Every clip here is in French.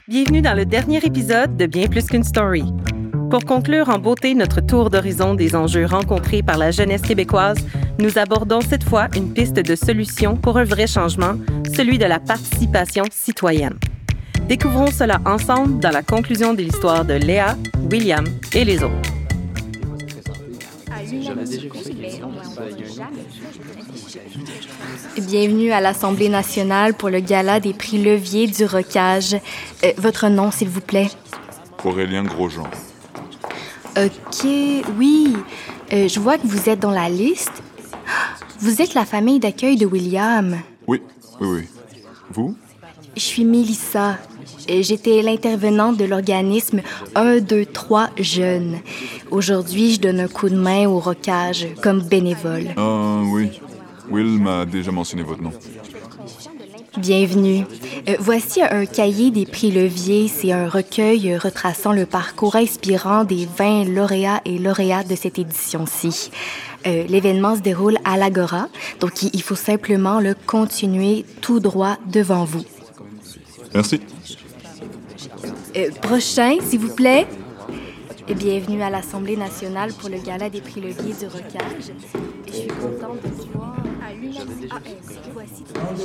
Bienvenue dans le dernier épisode de Bien plus qu'une story. Pour conclure en beauté notre tour d'horizon des enjeux rencontrés par la jeunesse québécoise, nous abordons cette fois une piste de solution pour un vrai changement, celui de la participation citoyenne. Découvrons cela ensemble dans la conclusion de l'histoire de Léa, William et les autres. Bienvenue à l'Assemblée nationale pour le gala des prix Levier du Rocage. Votre nom, s'il vous plaît? Aurélien Grosjean. OK, oui. Je vois que vous êtes dans la liste. Vous êtes la famille d'accueil de William. Oui. Vous? Je suis Mélissa. J'étais l'intervenante de l'organisme 1, 2, 3 Jeunes. Aujourd'hui, je donne un coup de main au Rocage comme bénévole. Oui. Will m'a déjà mentionné votre nom. Bienvenue. Voici un cahier des prix Levier. C'est un recueil retraçant le parcours inspirant des 20 lauréats et lauréates de cette édition-ci. L'événement se déroule à l'Agora, donc il faut simplement le continuer tout droit devant vous. Merci. Prochain, s'il vous plaît. Bienvenue à l'Assemblée nationale pour le gala des prix Levier du Rocage. Je suis contente de vous voir. Voici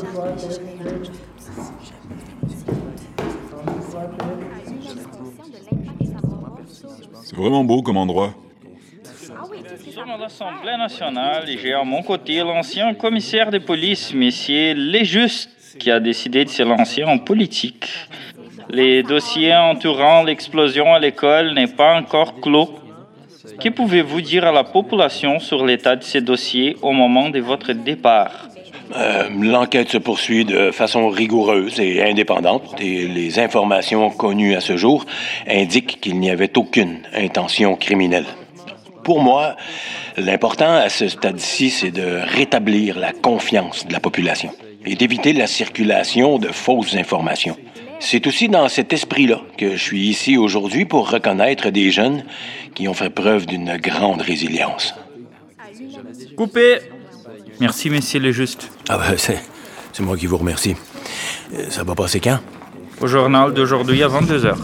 C'est vraiment beau comme endroit. Nous sommes à l'Assemblée nationale et j'ai à mon côté l'ancien commissaire de police, M. Lesjust, qui a décidé de se lancer en politique. Les dossiers entourant l'explosion à l'école n'est pas encore clos. Que pouvez-vous dire à la population sur l'état de ces dossiers au moment de votre départ? L'enquête se poursuit de façon rigoureuse et indépendante et les informations connues à ce jour indiquent qu'il n'y avait aucune intention criminelle. Pour moi, l'important à ce stade-ci, c'est de rétablir la confiance de la population et d'éviter la circulation de fausses informations. C'est aussi dans cet esprit-là que je suis ici aujourd'hui pour reconnaître des jeunes qui ont fait preuve d'une grande résilience. Coupé. Merci, monsieur Lesjust. C'est moi qui vous remercie. Ça va passer quand? Au journal d'aujourd'hui à 22h.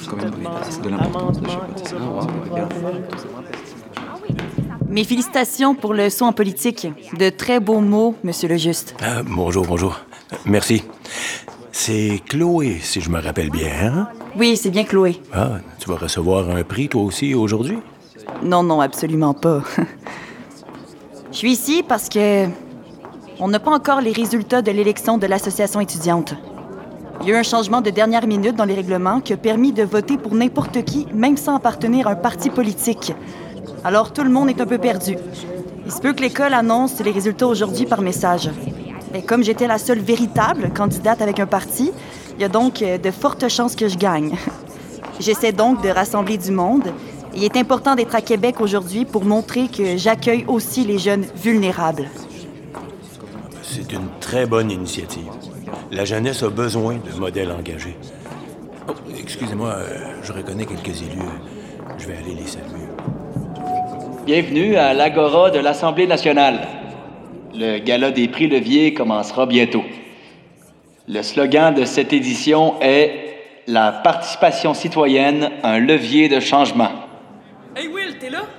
Mes félicitations pour le saut en politique. De très beaux mots, monsieur Lesjust. Bonjour. Merci. C'est Chloé, si je me rappelle bien, hein? Oui, c'est bien Chloé. Tu vas recevoir un prix, toi aussi, aujourd'hui? Non, absolument pas. Je suis ici parce que on n'a pas encore les résultats de l'élection de l'association étudiante. Il y a eu un changement de dernière minute dans les règlements qui a permis de voter pour n'importe qui, même sans appartenir à un parti politique. Alors tout le monde est un peu perdu. Il se peut que l'école annonce les résultats aujourd'hui par message. Et comme j'étais la seule véritable candidate avec un parti, il y a donc de fortes chances que je gagne. J'essaie donc de rassembler du monde. Il est important d'être à Québec aujourd'hui pour montrer que j'accueille aussi les jeunes vulnérables. C'est une très bonne initiative. La jeunesse a besoin de modèles engagés. Excusez-moi, je reconnais quelques élus. Je vais aller les saluer. Bienvenue à l'Agora de l'Assemblée nationale. Le gala des prix Levier commencera bientôt. Le slogan de cette édition est « La participation citoyenne, un levier de changement ». Hey Will, t'es là?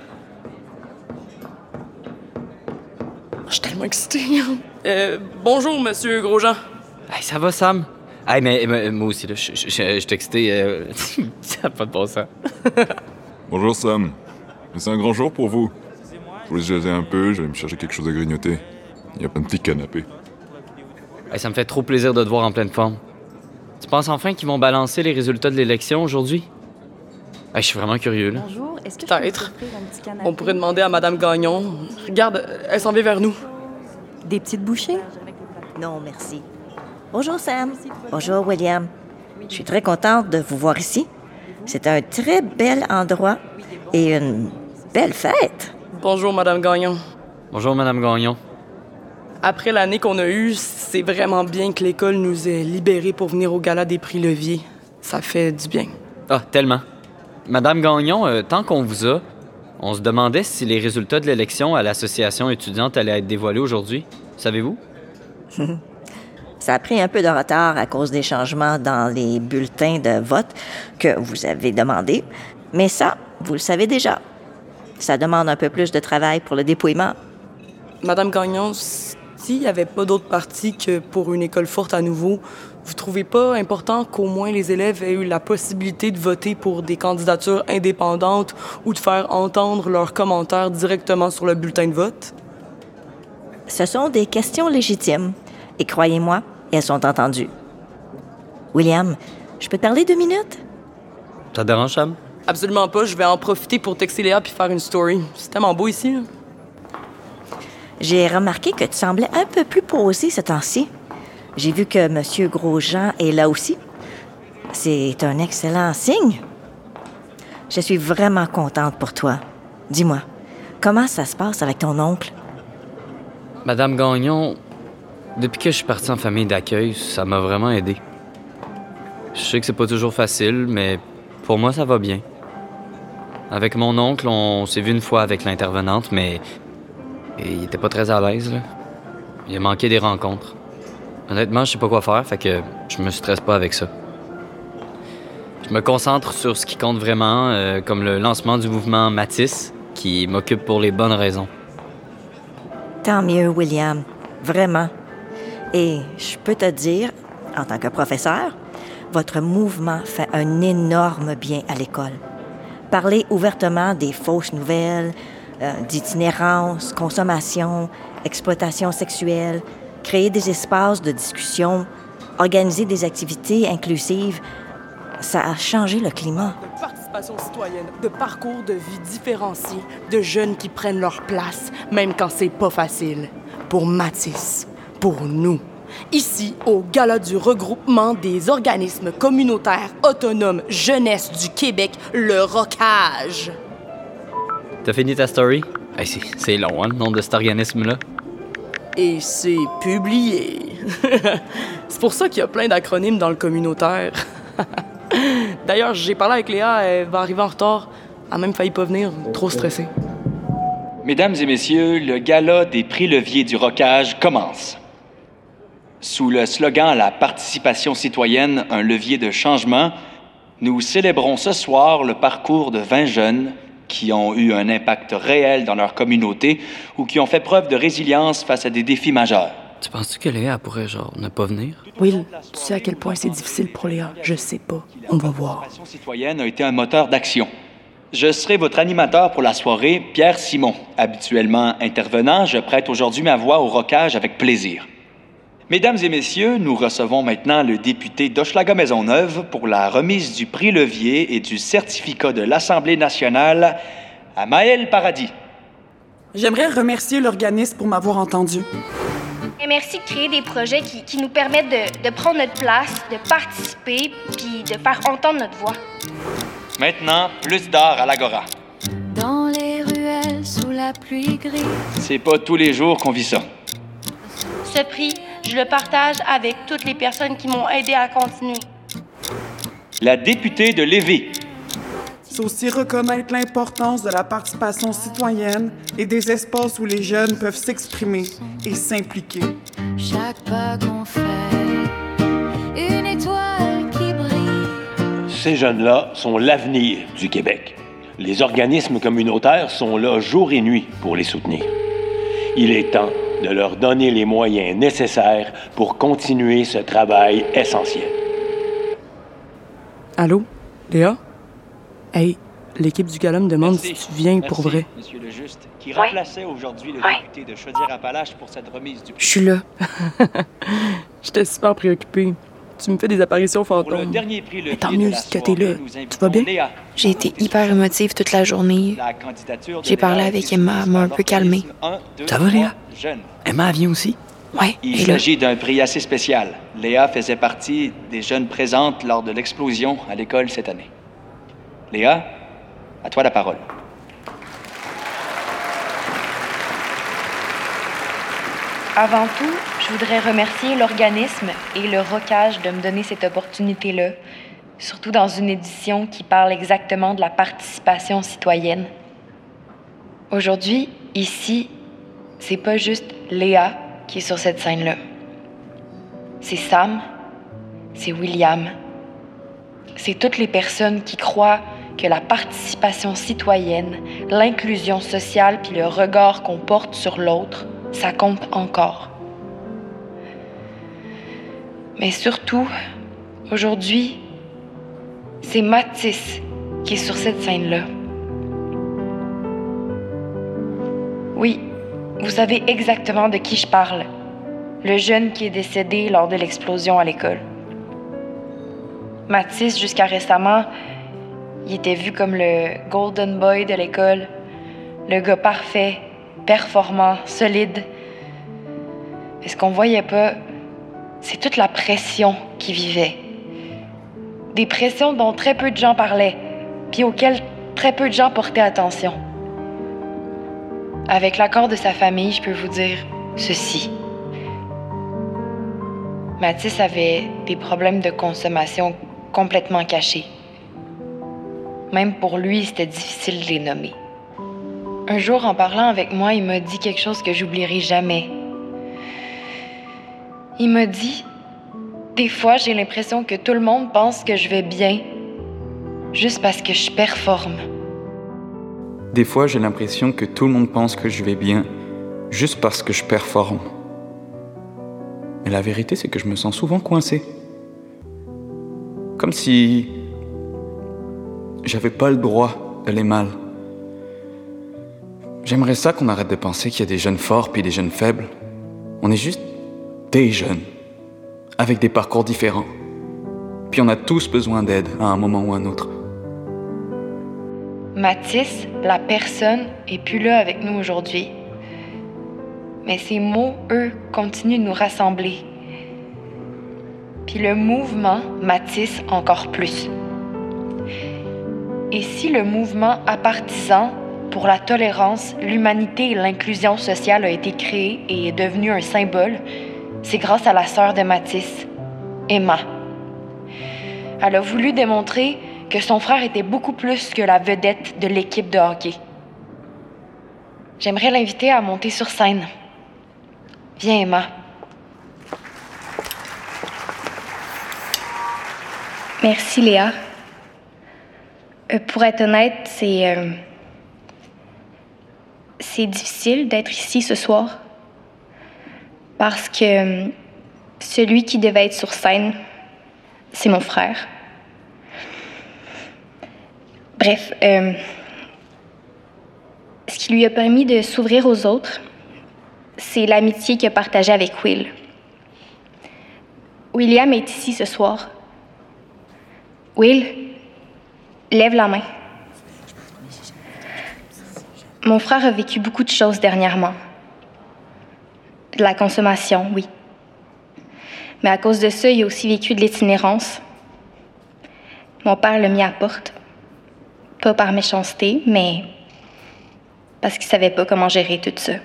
Je suis tellement excitée. Bonjour, monsieur Grosjean. Hey, ça va, Sam? Hey, mais moi aussi, là, je suis excité. Ça n'a pas de bon sens. Bonjour Sam. C'est un grand jour pour vous. Je voulais jaser un peu, je vais me chercher quelque chose à grignoter. Il y a plein de petits canapés. Hey, ça me fait trop plaisir de te voir en pleine forme. Tu penses enfin qu'ils vont balancer les résultats de l'élection aujourd'hui? Hey, je suis vraiment curieux, là. Bonjour, est-ce que Peut-être. On pourrait demander à Madame Gagnon. Regarde, elle s'en va vers nous. des petites bouchées? Non, merci. Bonjour Sam. Bonjour William. Je suis très contente de vous voir ici. C'est un très bel endroit et une belle fête. Bonjour, Madame Gagnon. Bonjour, Madame Gagnon. Après l'année qu'on a eue, c'est vraiment bien que l'école nous ait libérés pour venir au gala des prix Levier. Ça fait du bien. Ah, tellement. Madame Gagnon, tant qu'on vous a, on se demandait si les résultats de l'élection à l'association étudiante allaient être dévoilés aujourd'hui. Savez-vous? Ça a pris un peu de retard à cause des changements dans les bulletins de vote que vous avez demandés, mais ça, vous le savez déjà. Ça demande un peu plus de travail pour le dépouillement. Madame Gagnon, s'il n'y avait pas d'autre parti que pour une école forte à nouveau, vous trouvez pas important qu'au moins les élèves aient eu la possibilité de voter pour des candidatures indépendantes ou de faire entendre leurs commentaires directement sur le bulletin de vote? Ce sont des questions légitimes. Et croyez-moi, elles sont entendues. William, je peux te parler 2 minutes? Ça te dérange, Sam? Absolument pas. Je vais en profiter pour texter Léa puis faire une story. C'est tellement beau ici, là. J'ai remarqué que tu semblais un peu plus posé ce temps-ci. J'ai vu que M. Grosjean est là aussi. C'est un excellent signe. Je suis vraiment contente pour toi. Dis-moi, comment ça se passe avec ton oncle? Madame Gagnon, depuis que je suis parti en famille d'accueil, ça m'a vraiment aidé. Je sais que c'est pas toujours facile, mais pour moi, ça va bien. Avec mon oncle, on s'est vu une fois avec l'intervenante, mais il était pas très à l'aise, là. Il a manqué des rencontres. Honnêtement, je sais pas quoi faire, fait que je me stresse pas avec ça. Je me concentre sur ce qui compte vraiment, comme le lancement du mouvement Matisse, qui m'occupe pour les bonnes raisons. Tant mieux, William. Vraiment. Et je peux te dire, en tant que professeur, votre mouvement fait un énorme bien à l'école. Parler ouvertement des fausses nouvelles, d'itinérance, consommation, exploitation sexuelle, créer des espaces de discussion, organiser des activités inclusives, ça a changé le climat. De participation citoyenne, de parcours de vie différenciés, de jeunes qui prennent leur place, même quand c'est pas facile. Pour Matisse, pour nous. Ici, au Gala du regroupement des organismes communautaires autonomes jeunesse du Québec, le ROCAGE. T'as fini ta story? Hey, c'est long, hein, le nom de cet organisme-là. Et c'est publié. C'est pour ça qu'il y a plein d'acronymes dans le communautaire. D'ailleurs, j'ai parlé avec Léa, elle va arriver en retard. Elle a même failli pas venir, trop stressée. Mesdames et messieurs, le gala des prix Levier du ROCAGE commence. Sous le slogan « La participation citoyenne, un levier de changement », nous célébrons ce soir le parcours de 20 jeunes qui ont eu un impact réel dans leur communauté ou qui ont fait preuve de résilience face à des défis majeurs. Tu penses-tu que Léa pourrait, ne pas venir? Will, tu sais à quel point c'est difficile pour Léa? Je sais pas. On va voir. La participation citoyenne a été un moteur d'action. Je serai votre animateur pour la soirée, Pierre Simon. Habituellement intervenant, je prête aujourd'hui ma voix au ROCAGE avec plaisir. Mesdames et messieurs, nous recevons maintenant le député d'Hochelaga-Maisonneuve pour la remise du prix Levier et du certificat de l'Assemblée nationale à Maëlle Paradis. J'aimerais remercier l'organisme pour m'avoir entendu. Et merci de créer des projets qui nous permettent de prendre notre place, de participer, puis de faire entendre notre voix. Maintenant, plus d'art à l'Agora. Dans les ruelles sous la pluie grise. C'est pas tous les jours qu'on vit ça. Ce prix, je le partage avec toutes les personnes qui m'ont aidé à continuer. La députée de Lévis. C'est aussi reconnaître l'importance de la participation citoyenne et des espaces où les jeunes peuvent s'exprimer et s'impliquer. Chaque pas qu'on fait, une étoile qui brille. Ces jeunes-là sont l'avenir du Québec. Les organismes communautaires sont là jour et nuit pour les soutenir. Il est temps de leur donner les moyens nécessaires pour continuer ce travail essentiel. Allô? Léa? Hey, l'équipe du gala me demande si tu viens pour vrai. Monsieur le Juste, qui remplaçait aujourd'hui le député de Chaudière-Appalaches pour cette remise du prix. Je suis là. J'étais super préoccupée. Tu me fais des apparitions fantômes. Mais tant mieux que t'es là. Tu vas bien? J'ai été hyper émotive toute la journée. J'ai parlé avec Emma, elle m'a un peu calmée. Ça va, Léa? Emma vient aussi? Oui, il s'agit d'un prix assez spécial. Léa faisait partie des jeunes présentes lors de l'explosion à l'école cette année. Léa, à toi la parole. Avant tout, je voudrais remercier l'organisme et le ROCAGE de me donner cette opportunité-là, surtout dans une édition qui parle exactement de la participation citoyenne. Aujourd'hui, ici, c'est pas juste Léa qui est sur cette scène-là. c'est Sam, c'est William. C'est toutes les personnes qui croient que la participation citoyenne, l'inclusion sociale puis le regard qu'on porte sur l'autre, ça compte encore. Mais surtout, aujourd'hui, c'est Mathis qui est sur cette scène-là. Oui, vous savez exactement de qui je parle. Le jeune qui est décédé lors de l'explosion à l'école. Mathis, jusqu'à récemment, il était vu comme le golden boy de l'école, le gars parfait, performant, solide. Mais ce qu'on voyait pas, c'est toute la pression qu'il vivait. Des pressions dont très peu de gens parlaient, puis auxquelles très peu de gens portaient attention. Avec l'accord de sa famille, je peux vous dire ceci. Mathis avait des problèmes de consommation complètement cachés. Même pour lui, c'était difficile de les nommer. Un jour, en parlant avec moi, il m'a dit quelque chose que j'oublierai jamais. Il m'a dit « Des fois, j'ai l'impression que tout le monde pense que je vais bien, juste parce que je performe. » Des fois, j'ai l'impression que tout le monde pense que je vais bien, juste parce que je performe. Mais la vérité, c'est que je me sens souvent coincé. Comme si j'avais pas le droit d'aller mal. J'aimerais ça qu'on arrête de penser qu'il y a des jeunes forts puis des jeunes faibles. On est juste des jeunes, avec des parcours différents. Puis on a tous besoin d'aide à un moment ou un autre. Mathis, la personne, est plus là avec nous aujourd'hui. Mais ces mots, eux, continuent de nous rassembler. Puis le mouvement Mathis encore plus. Et si le mouvement apartisan pour la tolérance, l'humanité et l'inclusion sociale a été créé et est devenu un symbole, c'est grâce à la sœur de Mathis, Emma. Elle a voulu démontrer que son frère était beaucoup plus que la vedette de l'équipe de hockey. J'aimerais l'inviter à monter sur scène. Viens, Emma. Merci, Léa. Pour être honnête, c'est difficile d'être ici ce soir parce que celui qui devait être sur scène, c'est mon frère. Bref, ce qui lui a permis de s'ouvrir aux autres, c'est l'amitié qu'il a partagée avec Will. William est ici ce soir. Will, lève la main. Mon frère a vécu beaucoup de choses dernièrement. De la consommation, oui. Mais à cause de ça, il a aussi vécu de l'itinérance. Mon père l'a mis à porte. Pas par méchanceté, mais parce qu'il savait pas comment gérer tout ça.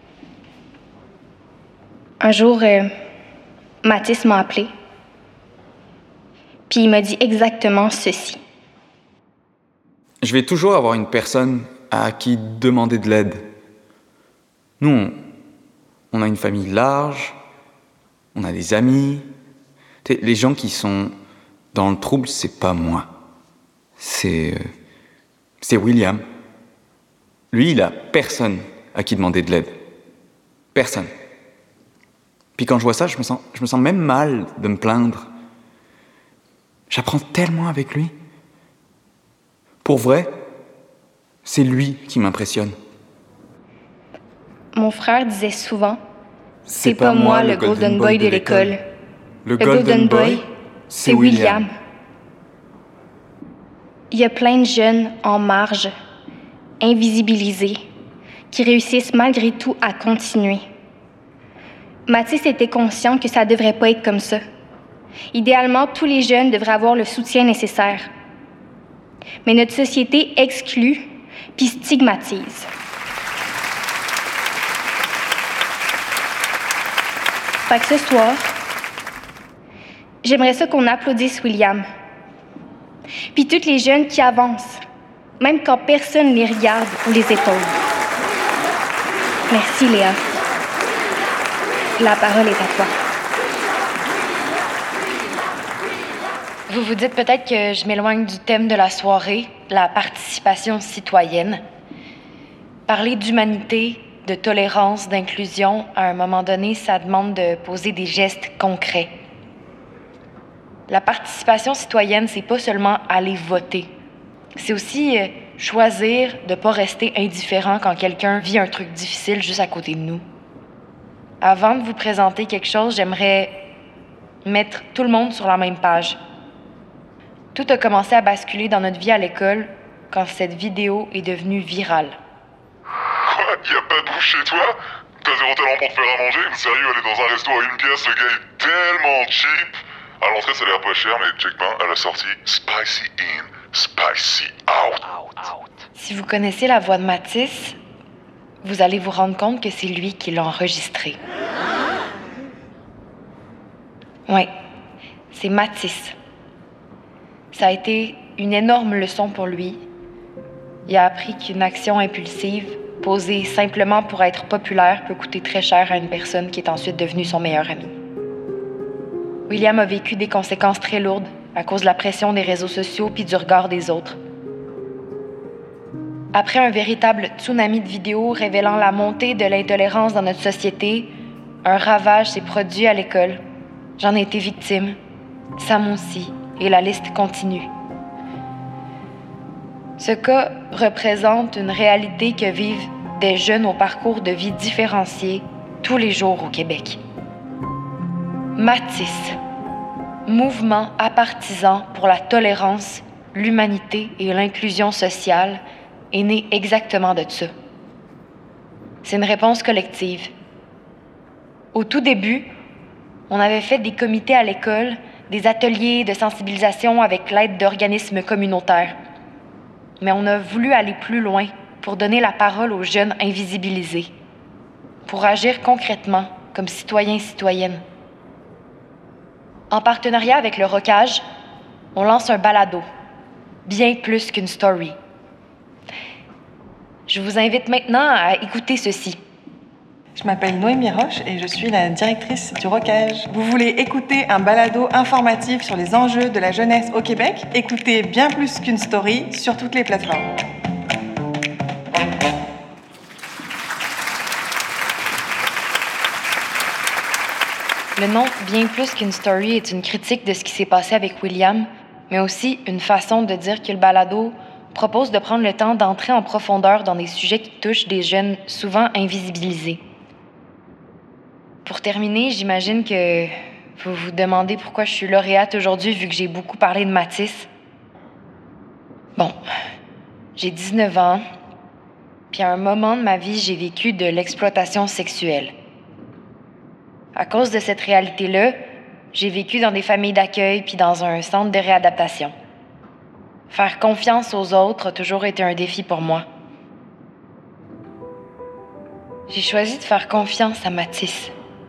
Un jour, Mathis m'a appelé. Puis il m'a dit exactement ceci. Je vais toujours avoir une personne à qui demander de l'aide. Nous, on a une famille large, on a des amis. Les gens qui sont dans le trouble, c'est pas moi. C'est William. Lui, il a personne à qui demander de l'aide. Personne. Puis quand je vois ça, je me sens même mal de me plaindre. J'apprends tellement avec lui. Pour vrai, c'est lui qui m'impressionne. Mon frère disait souvent, c'est pas moi le golden boy de l'école. Le golden boy, c'est William. Il y a plein de jeunes en marge, invisibilisés, qui réussissent malgré tout à continuer. Mathis était conscient que ça devrait pas être comme ça. Idéalement, tous les jeunes devraient avoir le soutien nécessaire. Mais notre société exclut puis stigmatise. Fait que ce soir, j'aimerais ça qu'on applaudisse William. Puis toutes les jeunes qui avancent, même quand personne les regarde ou les épaule. Merci, Léa. La parole est à toi. Vous vous dites peut-être que je m'éloigne du thème de la soirée, la participation citoyenne. Parler d'humanité, de tolérance, d'inclusion, à un moment donné, ça demande de poser des gestes concrets. La participation citoyenne, c'est pas seulement aller voter. C'est aussi choisir de ne pas rester indifférent quand quelqu'un vit un truc difficile juste à côté de nous. Avant de vous présenter quelque chose, j'aimerais mettre tout le monde sur la même page. Tout a commencé à basculer dans notre vie à l'école quand cette vidéo est devenue virale. Quoi? Y'a pas de bouffe chez toi? T'as 0 talent pour te faire à manger? Mais sérieux, aller dans un resto à 1 pièce, le gars est tellement cheap! À l'entrée, ça a l'air pas cher, mais check pas, à la sortie, spicy in, spicy out. Si vous connaissez la voix de Mathis, vous allez vous rendre compte que c'est lui qui l'a enregistrée. Oui, c'est Mathis. Ça a été une énorme leçon pour lui. Il a appris qu'une action impulsive, posée simplement pour être populaire, peut coûter très cher à une personne qui est ensuite devenue son meilleur ami. William a vécu des conséquences très lourdes à cause de la pression des réseaux sociaux puis du regard des autres. Après un véritable tsunami de vidéos révélant la montée de l'intolérance dans notre société, un ravage s'est produit à l'école. J'en ai été victime, Sam aussi, et la liste continue. Ce cas représente une réalité que vivent des jeunes au parcours de vie différenciés tous les jours au Québec. Mathis, mouvement apartisan pour la tolérance, l'humanité et l'inclusion sociale, est né exactement de ça. C'est une réponse collective. Au tout début, on avait fait des comités à l'école, des ateliers de sensibilisation avec l'aide d'organismes communautaires. Mais on a voulu aller plus loin pour donner la parole aux jeunes invisibilisés, pour agir concrètement comme citoyens et citoyennes. En partenariat avec le Rocage, on lance un balado, bien plus qu'une story. Je vous invite maintenant à écouter ceci. Je m'appelle Noémie Roche et je suis la directrice du Rocage. Vous voulez écouter un balado informatif sur les enjeux de la jeunesse au Québec? Écoutez bien plus qu'une story sur toutes les plateformes. Le nom « Bien plus qu'une story » est une critique de ce qui s'est passé avec William, mais aussi une façon de dire que le balado propose de prendre le temps d'entrer en profondeur dans des sujets qui touchent des jeunes souvent invisibilisés. Pour terminer, j'imagine que vous vous demandez pourquoi je suis lauréate aujourd'hui vu que j'ai beaucoup parlé de Mathis. Bon, j'ai 19 ans, puis à un moment de ma vie, j'ai vécu de l'exploitation sexuelle. À cause de cette réalité-là, j'ai vécu dans des familles d'accueil puis dans un centre de réadaptation. Faire confiance aux autres a toujours été un défi pour moi. J'ai choisi de faire confiance à Mathis.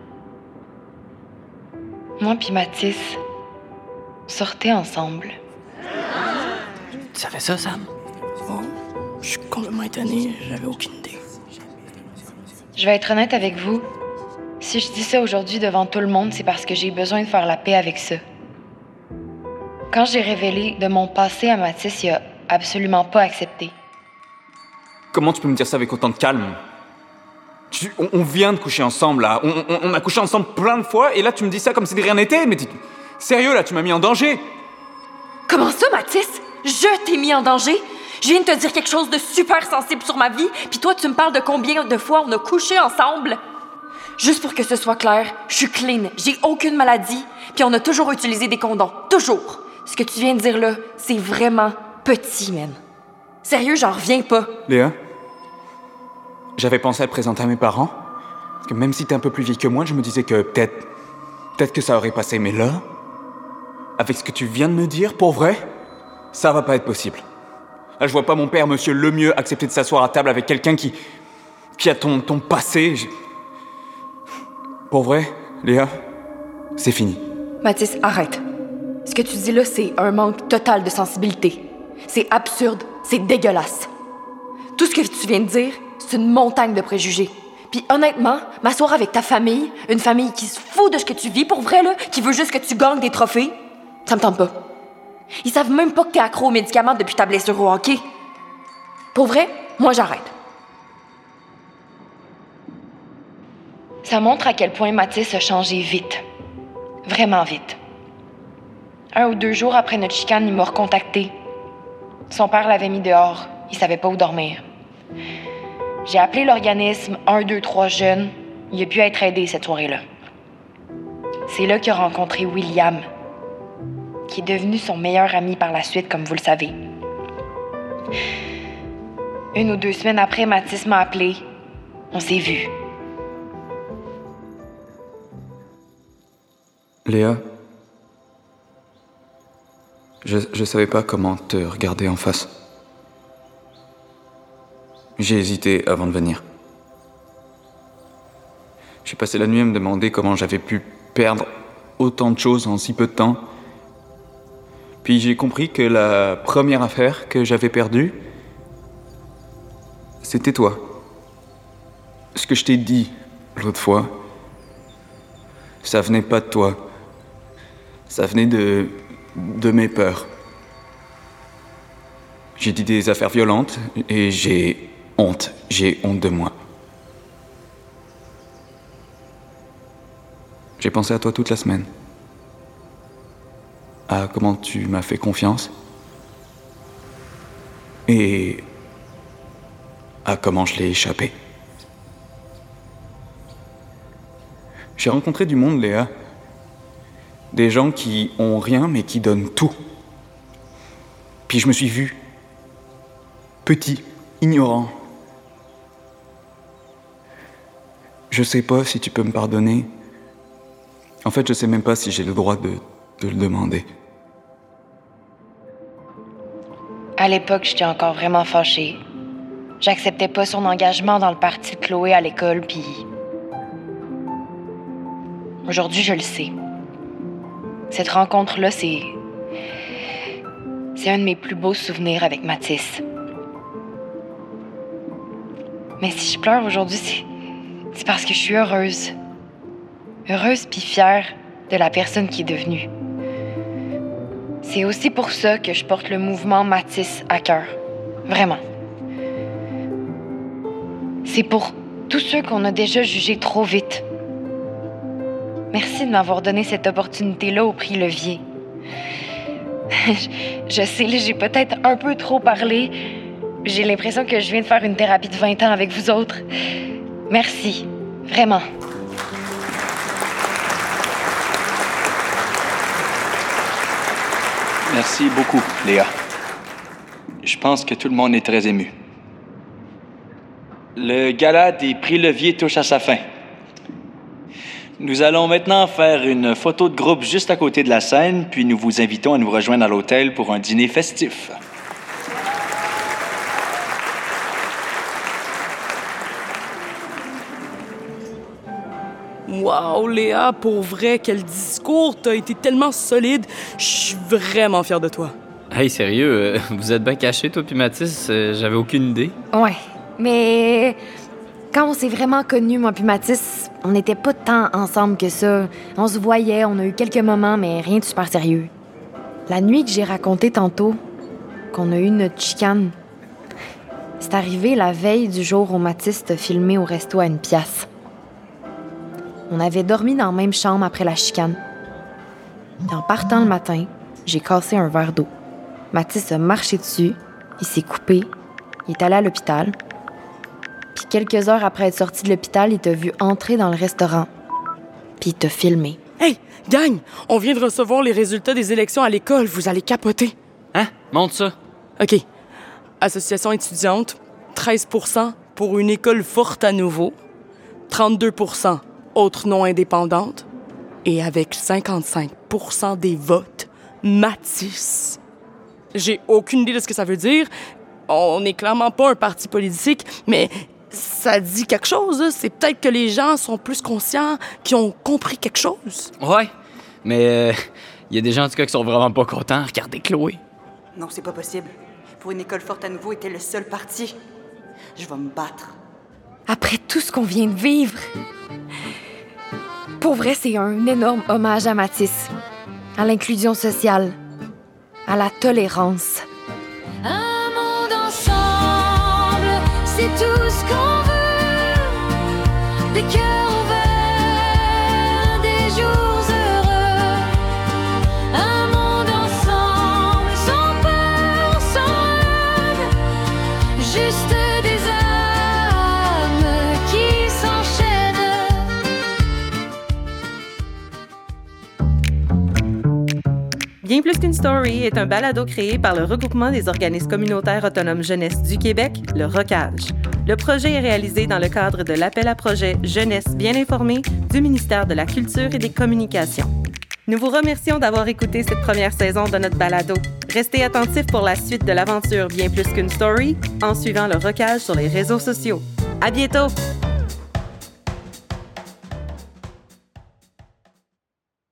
Moi puis Mathis, on sortait ensemble. Tu savais ça, Sam? Oh, je suis complètement étonnée, j'avais aucune idée. Je vais être honnête avec vous. Si je dis ça aujourd'hui devant tout le monde, c'est parce que j'ai besoin de faire la paix avec ça. Quand j'ai révélé de mon passé à Mathis, il a absolument pas accepté. Comment tu peux me dire ça avec autant de calme? On vient de coucher ensemble, là. On a couché ensemble plein de fois, et là, tu me dis ça comme si de rien n'était. Mais sérieux, là, tu m'as mis en danger. Comment ça, Mathis? Je t'ai mis en danger? Je viens de te dire quelque chose de super sensible sur ma vie, puis toi, tu me parles de combien de fois on a couché ensemble? Juste pour que ce soit clair, je suis clean, j'ai aucune maladie, puis on a toujours utilisé des condoms. Toujours! Ce que tu viens de dire là, c'est vraiment petit, man. Sérieux, j'en reviens pas. Léa, j'avais pensé à te présenter à mes parents, parce que même si t'es un peu plus vieille que moi, je me disais que peut-être que ça aurait passé, mais là, avec ce que tu viens de me dire, pour vrai, ça va pas être possible. Là, je vois pas mon père, monsieur Lemieux, accepter de s'asseoir à table avec quelqu'un qui a ton passé. Pour vrai, Léa, c'est fini. Mathis, arrête. Ce que tu dis là, c'est un manque total de sensibilité. C'est absurde, c'est dégueulasse. Tout ce que tu viens de dire, c'est une montagne de préjugés. Puis honnêtement, m'asseoir avec ta famille, une famille qui se fout de ce que tu vis pour vrai, là, qui veut juste que tu gagnes des trophées, ça me tente pas. Ils savent même pas que t'es accro aux médicaments depuis ta blessure au hockey. Pour vrai, moi j'arrête. Ça montre à quel point Mathis a changé vite. Vraiment vite. 1 ou 2 jours après notre chicane, il m'a recontacté. Son père l'avait mis dehors. Il savait pas où dormir. J'ai appelé l'organisme 1, 2, 3 jeunes. Il a pu être aidé cette soirée-là. C'est là qu'il a rencontré William, qui est devenu son meilleur ami par la suite, comme vous le savez. 1 ou 2 semaines après, Mathis m'a appelé. On s'est vus. Léa, je savais pas comment te regarder en face. J'ai hésité avant de venir. J'ai passé la nuit à me demander comment j'avais pu perdre autant de choses en si peu de temps. Puis j'ai compris que la première affaire que j'avais perdue, c'était toi. Ce que je t'ai dit l'autre fois, ça venait pas de toi. Ça venait de mes peurs. J'ai dit des affaires violentes et j'ai honte. J'ai honte de moi. J'ai pensé à toi toute la semaine. À comment tu m'as fait confiance. Et à comment je l'ai échappé. J'ai rencontré du monde, Léa. Des gens qui ont rien mais qui donnent tout. Puis je me suis vu petit, ignorant. Je sais pas si tu peux me pardonner. En fait, je sais même pas si j'ai le droit de le demander. À l'époque, j'étais encore vraiment fâchée. J'acceptais pas son engagement dans le parti de Chloé à l'école, puis... Aujourd'hui, je le sais. Cette rencontre-là, c'est un de mes plus beaux souvenirs avec Mathis. Mais si je pleure aujourd'hui, c'est parce que je suis heureuse. Heureuse puis fière de la personne qui est devenue. C'est aussi pour ça que je porte le mouvement Mathis à cœur. Vraiment. C'est pour tous ceux qu'on a déjà jugés trop vite. Merci de m'avoir donné cette opportunité-là au prix Levier. Je sais, là, j'ai peut-être un peu trop parlé. J'ai l'impression que je viens de faire une thérapie de 20 ans avec vous autres. Merci. Vraiment. Merci beaucoup, Léa. Je pense que tout le monde est très ému. Le gala des prix Levier touche à sa fin. Nous allons maintenant faire une photo de groupe juste à côté de la scène, puis nous vous invitons à nous rejoindre à l'hôtel pour un dîner festif. Wow, Léa, pour vrai, quel discours! T'as été tellement solide. Je suis vraiment fière de toi. Hey, sérieux, vous êtes bien cachés, toi puis Mathis? J'avais aucune idée. Ouais, mais quand on s'est vraiment connus, moi puis Mathis, on n'était pas tant ensemble que ça. On se voyait, on a eu quelques moments, mais rien de super sérieux. La nuit que j'ai raconté tantôt, qu'on a eu notre chicane, c'est arrivé la veille du jour où Mathis t'a filmé au resto à 1 piastre. On avait dormi dans la même chambre après la chicane. En partant le matin, j'ai cassé un verre d'eau. Mathis a marché dessus, il s'est coupé, il est allé à l'hôpital. Puis quelques heures après être sorti de l'hôpital, il t'a vu entrer dans le restaurant. Puis il t'a filmé. Hey, gang, on vient de recevoir les résultats des élections à l'école. Vous allez capoter. Hein? Montre ça. OK. Association étudiante, 13% pour une école forte à nouveau, 32% autres non indépendantes, et avec 55% des votes, Mathis. J'ai aucune idée de ce que ça veut dire. On n'est clairement pas un parti politique, mais ça dit quelque chose. C'est peut-être que les gens sont plus conscients, qui ont compris quelque chose. Ouais, mais y a des gens en tout cas qui sont vraiment pas contents. Regardez Chloé. Non, c'est pas possible. Pour une école forte à nouveau était le seul parti. Je vais me battre. Après tout ce qu'on vient de vivre, pour vrai, c'est un énorme hommage à Mathis, à l'inclusion sociale. à la tolérance. Un monde ensemble, c'est tout ce qu'on veut. Des cœurs ouverts, des jours heureux. Un monde ensemble, sans peur, sans haine. Juste des âmes qui s'enchaînent. Bien plus qu'une story est un balado créé par le regroupement des organismes communautaires autonomes jeunesse du Québec, le ROCAGE. Le projet est réalisé dans le cadre de l'appel à projet Jeunesse bien informée du ministère de la Culture et des Communications. Nous vous remercions d'avoir écouté cette première saison de notre balado. Restez attentifs pour la suite de l'aventure Bien plus qu'une story en suivant le ROCAGE sur les réseaux sociaux. À bientôt!